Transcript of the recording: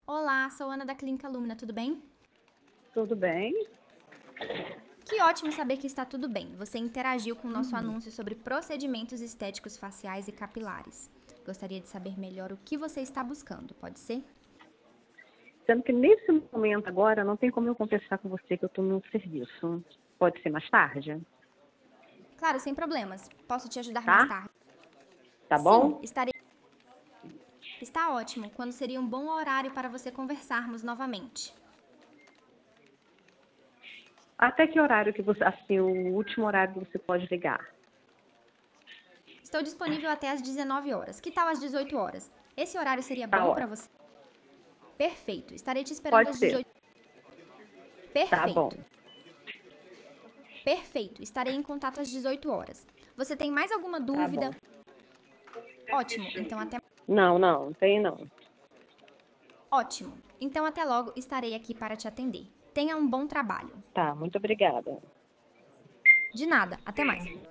Olá, sou Ana da Clínica Lumina, tudo bem? Tudo bem? Que ótimo saber que está tudo bem. Você interagiu com o nosso Uhum. anúncio sobre procedimentos estéticos faciais e capilares. Gostaria de saber melhor o que você está buscando, pode ser? Sendo que nesse momento agora não tem como eu conversar com você que eu estou no serviço. Pode ser mais tarde, Claro, sem problemas. Posso te ajudar mais tá? tarde? Tá Sim, bom? estarei. Está ótimo. Quando seria um bom horário para você conversarmos novamente? Até que horário que você, assim, o último horário que você pode ligar? Estou disponível até às 19 horas. Que tal às 18 horas? Esse horário seria Tá bom para ótimo. você? Perfeito. Estarei te esperando Pode às ser. 18. Tá bom. Perfeito. Perfeito. Estarei em contato às 18 horas. Você tem mais alguma Tá bom. dúvida? Ótimo. Então até Não, tem não. Ótimo. Então até logo, estarei aqui para te atender. Tenha um bom trabalho. Tá, muito obrigada. De nada. Até mais.